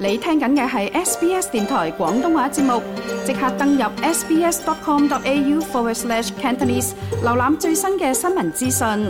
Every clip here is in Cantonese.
你聽緊嘅係 SBS 電台廣東話節目，即刻登入 sbs.com.au/Cantonese 瀏覽最新嘅新聞資訊。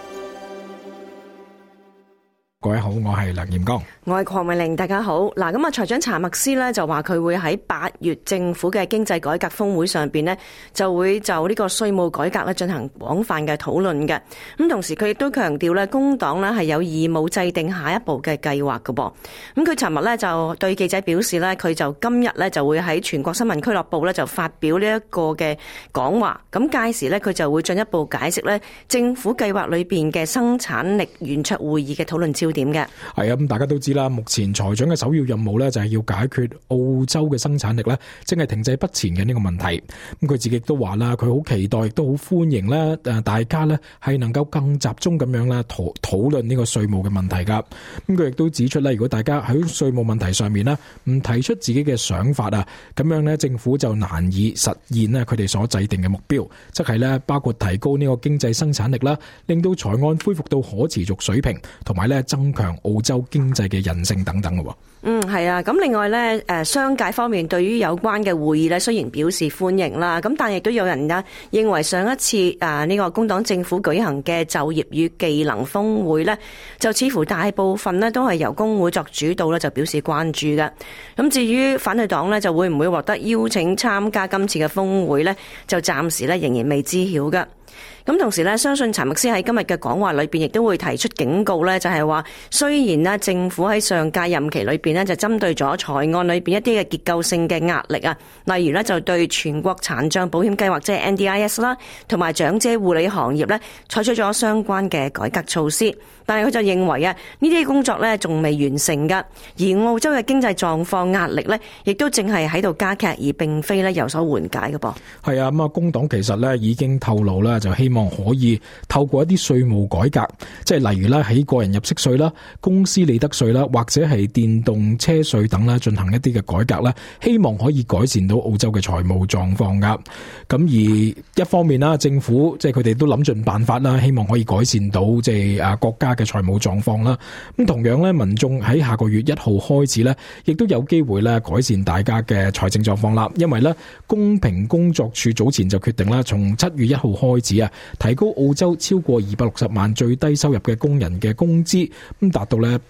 各位好，我係梁炎剛， 我係鄺美玲，大家好。嗱，咁財長查默斯呢就話佢會喺8月政府嘅經濟改革峰會上邊呢，就會就呢個稅務改革咧進行廣泛嘅討論嘅。咁同時佢亦都強調咧，工黨呢係有義務制定下一步嘅計劃㗎噃。咁佢尋日呢就對記者表示呢，佢就今日呢就會喺全國新聞俱樂部呢就發表呢一個嘅講話。咁屆時呢，佢就會進一步解釋呢政府計劃裏邊嘅生產力圓桌會議嘅討論焦點嘅。 係啊，咁大家都知啦，目前財長嘅首要任務咧就係要解決澳洲嘅生產力咧正係停滯不前嘅呢個問題。咁佢自己都話啦，佢好期待亦都好歡迎咧大家咧係能夠更集中咁樣咧討論呢個稅務嘅問題噶。咁佢亦都指出咧，如果大家喺稅務問題上面咧唔提出自己嘅想法啊，咁樣咧政府就難以實現咧佢哋所制定嘅目標，即係咧包括提高呢個經濟生產力啦，令到財案恢復到可持續水平，同埋咧增強澳洲經濟嘅韌性等等嘅。 係啊，咁另外咧，商界方面對於有關嘅會議咧，雖然表示歡迎啦，咁但亦都有人呢認為上一次呢個工黨政府舉行嘅就業與技能峰會咧，就似乎大部分呢都係由工會作主導咧，就表示關注嘅。咁至於反對黨呢，就會唔會獲得邀請參加今次嘅峰會呢？就暫時咧仍然未知曉嘅。咁同時咧，相信查默斯喺今日嘅講話裏邊亦都會提出警告咧，就係話雖然咧政府喺上屆任期裏邊咧就針對咗財案裏邊一啲嘅結構性嘅壓力啊，例如咧就對全國殘障保險計劃即係 NDIS 啦，同埋長者護理行業咧採取咗相關嘅改革措施，但係佢就認為啊呢啲工作咧仲未完成噶，而澳洲嘅經濟狀況壓力咧亦都正係喺度加劇，而並非咧有所緩解嘅噃。 係啊，咁工黨其實咧已經透露啦，就希望可以透過一啲稅務改革，即係例如啦，喺個人入息稅啦、公司利得稅啦，或者係電動車稅等啦，進行一啲嘅改革啦，希望可以改善到澳洲嘅財務狀況噶。咁而一方面啦，政府即係佢哋都諗盡辦法啦，希望可以改善到即係國家嘅財務狀況啦。咁同樣咧，民眾喺下個月1號開始咧，亦都有機會咧改善大家嘅財政狀況啦。因為咧，公平工作處早前就決定啦，從7月1號開始啊，提高澳洲超過260萬最低收入嘅工人嘅工資，咁達到咧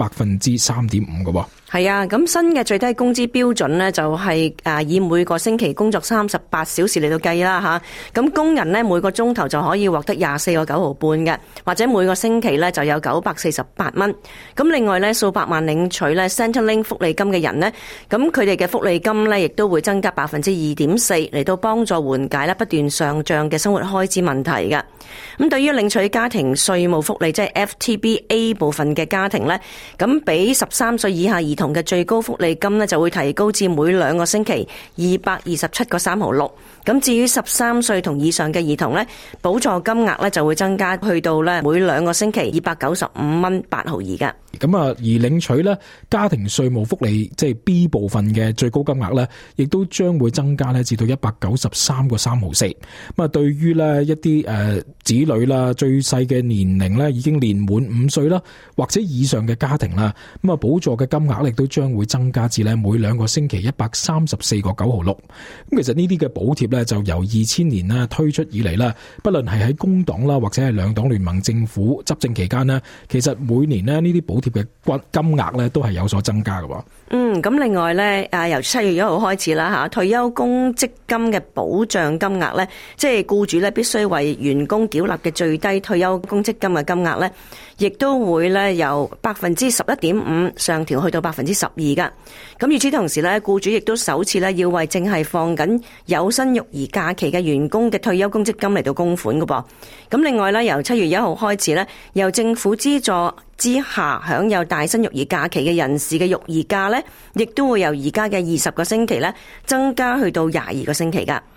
3.5%嘅。 係啊，咁新嘅最低工資標準呢，就係以每個星期工作38小時嚟到計啦吓。咁工人呢，每個鐘頭就可以獲得24個9毫半嘅，或者每個星期呢就有948蚊。咁另外呢，數百萬領取呢 Centrelink 福利金嘅人呢，咁佢哋嘅福利金呢亦都會增加2.4%嚟到幫助緩解呢不斷上漲嘅生活開支問題嘅。咁對於領取家庭稅務福利即係 FTBA 部分嘅家庭呢，咁俾13歲以下兒童嘅最高福利金呢就會提高至每2個星期227個3毫6。咁至於13歲同以上嘅兒童呢，補助金額呢就會增加去到呢每2個星期295蚊8毫2嘅。 咁啊，而領取咧家庭稅務福利即係 B 部分嘅最高金額咧，亦都將會增加咧至到193個3毫4。咁啊，對於咧一啲子女啦，最細嘅年齡咧已經年滿5歲啦，或者以上嘅家庭啦，咁啊補助嘅金額亦都將會增加至咧每2個星期134個9毫6。咁其實呢啲嘅補貼咧就由2000年啦推出以嚟啦，不論係喺工黨啦或者係兩黨聯盟政府執政期間呢，其實每年呢呢啲補貼嘅金額咧都係有所增加嘅。 咁另外咧，由7月1號開始啦吓，退休公積金嘅保障金額咧，即係僱主咧必須為員工繳納嘅最低退休公積金嘅金額咧，亦都會咧由11.5%上調去到12%噶。咁與此同時咧，僱主亦都首次咧要為正係放緊有薪育兒假期嘅員工嘅退休公積金嚟到供款噶噃。咁另外咧，由7月1號開始咧，由政府資助之下享有大薪育兒假期嘅人士嘅育兒假咧，亦都會由而家嘅20個星期咧增加去到22個星期噶。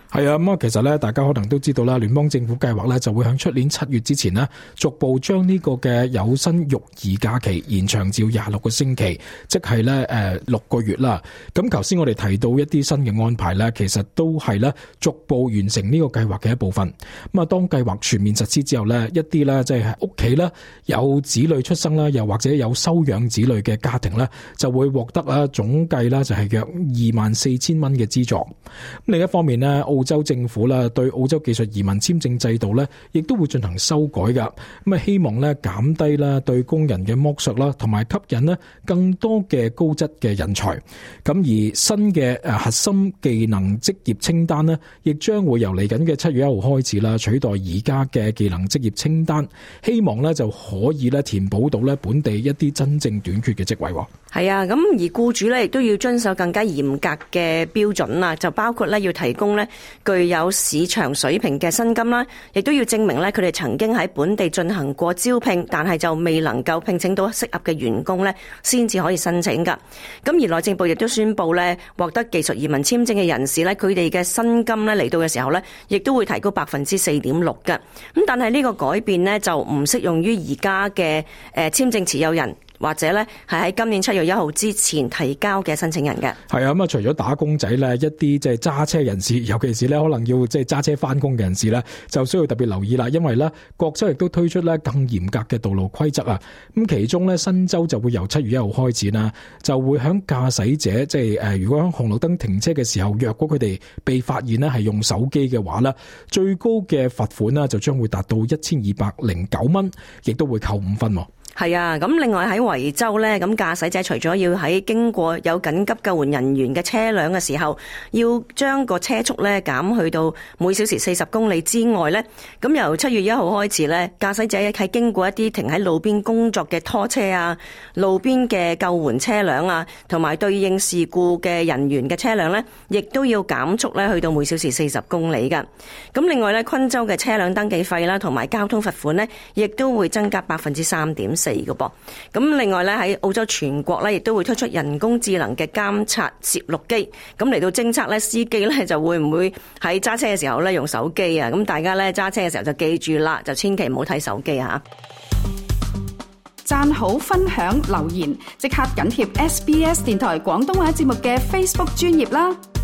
係啊，咁啊，其實咧，大家可能都知道啦，聯邦政府計劃咧就會喺出年7月之前呢，逐步將呢個嘅有薪育兒假期延長至26個星期，即係咧6個月啦。咁頭先我哋提到一啲新嘅安排咧，其實都係咧逐步完成呢個計劃嘅一部分。咁啊，當計劃全面實施之後咧，一啲咧即係屋企咧有子女出生啦，又或者有收養子女嘅家庭咧，就會獲得啊總計啦就係約24,000蚊嘅資助。另一方面咧，澳洲政府啦對澳洲技術移民簽證制度咧，亦都會進行修改噶。咁啊，希望咧減低啦對工人嘅剝削啦，同埋吸引咧更多嘅高質嘅人才。咁而新嘅核心技能職業清單咧，亦將會由嚟緊嘅7月1號開始啦，取代而家嘅技能職業清單。希望咧就可以咧填補到咧本地一啲真正短缺嘅職位。 係啊，咁而僱主咧亦都要遵守更加嚴格嘅標準啦，就包括咧要提供咧具有市場水平嘅薪金啦，亦都要證明咧佢哋曾經喺本地進行過招聘，但係就未能夠聘請到適合嘅員工咧，先至可以申請噶。咁而內政部亦都宣布咧，獲得技術移民簽證嘅人士咧，佢哋嘅薪金咧嚟到嘅時候咧，亦都會提高4.6%嘅。咁但係呢個改變咧就唔適用於而家嘅簽證持有人，或者咧係喺今年7月1號之前提交嘅申請人嘅。 係啊，咁啊除咗打工仔咧，一啲即係揸車人士，尤其是咧可能要即係揸車翻工嘅人士咧，就需要特別留意啦。因為咧，各州亦都推出咧更嚴格嘅道路規則啊。咁其中咧，新州就會由7月1號開始啦，就會響駕駛者即係如果響紅綠燈停車嘅時候，若果佢哋被發現咧係用手機嘅話咧，最高嘅罰款啦就將會達到1209蚊，亦都會扣5分。 係啊，咁另外喺維州咧，咁駕駛者除咗要喺經過有緊急救援人員嘅車輛嘅時候，要將個車速咧減去到每小時40公里之外咧，咁由7月1號開始咧，駕駛者喺經過一啲停喺路邊工作嘅拖車啊、路邊嘅救援車輛啊，同埋對應事故嘅人員嘅車輛咧，亦都要減速咧去到每小時40公里噶。咁另外咧，昆州嘅車輛登記費啦，同埋交通罰款咧，亦都會增加3.4%。嘅噃，咁另外咧喺澳洲全國咧，亦都會推出人工智能嘅監察攝錄機，咁嚟到偵測咧司機咧就會唔會喺揸車嘅時候咧用手機啊？咁大家咧揸車嘅時候就記住啦，就千祈唔好睇手機啊！ 讚好、分享、留言，即刻緊貼SBS 電台廣東話節目嘅 Facebook 專頁啦！